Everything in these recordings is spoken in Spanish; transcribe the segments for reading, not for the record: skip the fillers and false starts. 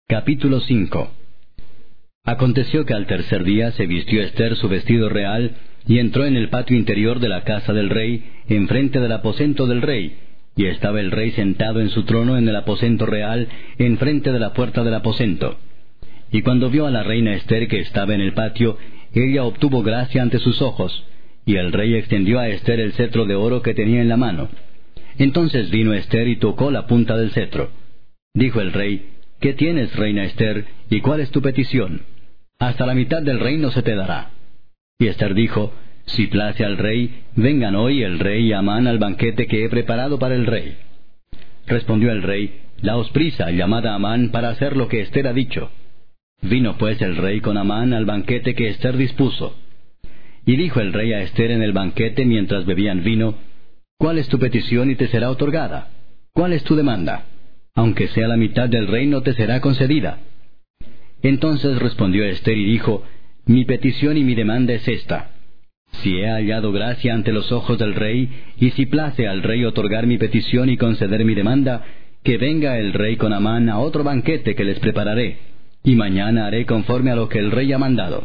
Capítulo 5. Aconteció que al tercer día se vistió Ester su vestido real, y entró en el patio interior de la casa del rey, enfrente del aposento del rey, y estaba el rey sentado en su trono en el aposento real, enfrente de la puerta del aposento. Y cuando vio a la reina Ester que estaba en el patio, ella obtuvo gracia ante sus ojos, y el rey extendió a Ester el cetro de oro que tenía en la mano. Entonces vino Ester y tocó la punta del cetro. Dijo el rey: ¿Qué tienes, reina Ester, y cuál es tu petición? Hasta la mitad del reino se te dará. Y Ester dijo: Si place al rey, vengan hoy el rey y Amán al banquete que he preparado para el rey. Respondió el rey: Daos prisa, llamad a Amán para hacer lo que Ester ha dicho. Vino pues el rey con Amán al banquete que Ester dispuso. Y dijo el rey a Ester en el banquete mientras bebían vino: ¿Cuál es tu petición y te será otorgada? ¿Cuál es tu demanda? Aunque sea la mitad del reino te será concedida. Entonces respondió Ester y dijo: Mi petición y mi demanda es esta: Si he hallado gracia ante los ojos del rey, y si place al rey otorgar mi petición y conceder mi demanda, que venga el rey con Amán a otro banquete que les prepararé, y mañana haré conforme a lo que el rey ha mandado.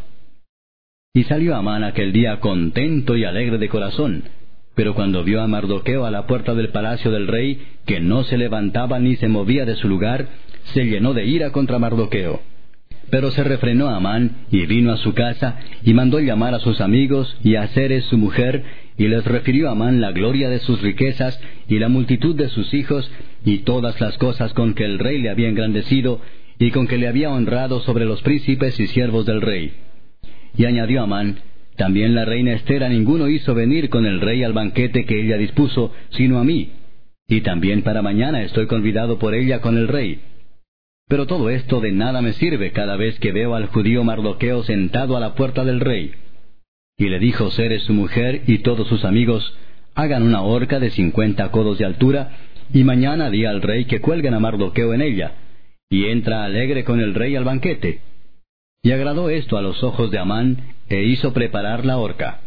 Y salió Amán aquel día contento y alegre de corazón. Pero cuando vio a Mardoqueo a la puerta del palacio del rey, que no se levantaba ni se movía de su lugar, se llenó de ira contra Mardoqueo. Pero se refrenó Amán, y vino a su casa, y mandó llamar a sus amigos, y a Zeres su mujer, y les refirió a Amán la gloria de sus riquezas, y la multitud de sus hijos, y todas las cosas con que el rey le había engrandecido, y con que le había honrado sobre los príncipes y siervos del rey. Y añadió Amán: También la reina Ester a ninguno hizo venir con el rey al banquete que ella dispuso, sino a mí. Y también para mañana estoy convidado por ella con el rey. Pero todo esto de nada me sirve cada vez que veo al judío Mardoqueo sentado a la puerta del rey. Y le dijo Zeres su mujer y todos sus amigos: Hagan una horca de 50 codos de altura, y mañana di al rey que cuelguen a Mardoqueo en ella, y entra alegre con el rey al banquete. Y agradó esto a los ojos de Amán, e hizo preparar la horca.